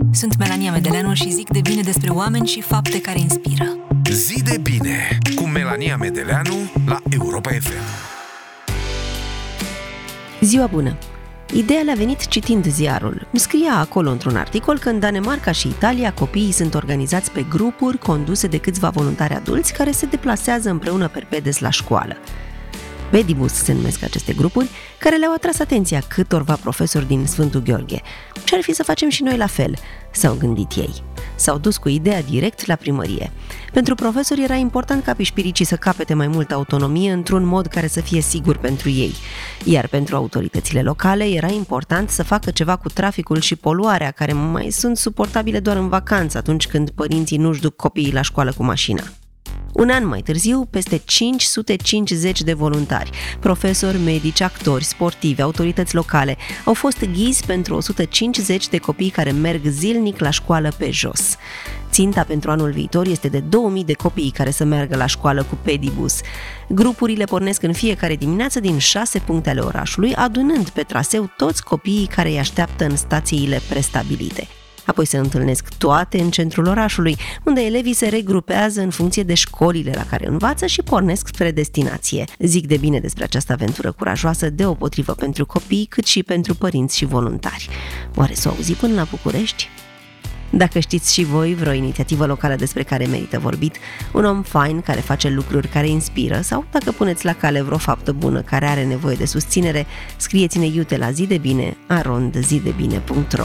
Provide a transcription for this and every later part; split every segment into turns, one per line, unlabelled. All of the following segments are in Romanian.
Sunt Melania Medeleanu și zic de bine despre oameni și fapte care inspiră.
Zi de bine cu Melania Medeleanu la Europa FM.
Ziua bună! Ideea le-a venit citind ziarul. Scria acolo într-un articol că în Danemarca și Italia copiii sunt organizați pe grupuri conduse de câțiva voluntari adulți care se deplasează împreună perpedes la școală. Pedibus se numesc aceste grupuri, care le-au atras atenția câtorva profesori din Sfântul Gheorghe. Ce-ar fi să facem și noi la fel? S-au gândit ei. S-au dus cu ideea direct la primărie. Pentru profesori era important ca pișpiricii să capete mai multă autonomie într-un mod care să fie sigur pentru ei. Iar pentru autoritățile locale era important să facă ceva cu traficul și poluarea, care mai sunt suportabile doar în vacanță, atunci când părinții nu-și duc copiii la școală cu mașina. Un an mai târziu, peste 550 de voluntari, profesori, medici, actori, sportivi, autorități locale, au fost ghizi pentru 150 de copii care merg zilnic la școală pe jos. Ținta pentru anul viitor este de 2000 de copii care să meargă la școală cu Pedibus. Grupurile pornesc în fiecare dimineață din 6 puncte ale orașului, adunând pe traseu toți copiii care îi așteaptă în stațiile prestabilite. Apoi se întâlnesc toate în centrul orașului, unde elevii se regrupează în funcție de școlile la care învață și pornesc spre destinație. Zic de bine despre această aventură curajoasă, deopotrivă pentru copii, cât și pentru părinți și voluntari. Oare s-o auzi până la București? Dacă știți și voi vreo inițiativă locală despre care merită vorbit, un om fain care face lucruri care inspiră sau dacă puneți la cale vreo faptă bună care are nevoie de susținere, scrieți-ne iute la zidebine@zidebine.ro.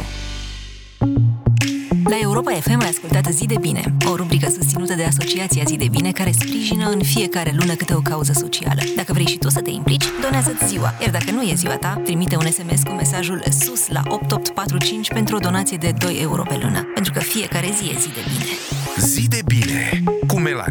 La Europa FM ai ascultat Zi de Bine, o rubrică susținută de Asociația Zi de Bine, care sprijină în fiecare lună câte o cauză socială. Dacă vrei și tu să te implici, donează-ți ziua, iar dacă nu e ziua ta, trimite un SMS cu mesajul SUS la 8845 pentru o donație de 2 euro pe lună, pentru că fiecare zi e zi de bine.
Zi de bine cu Melania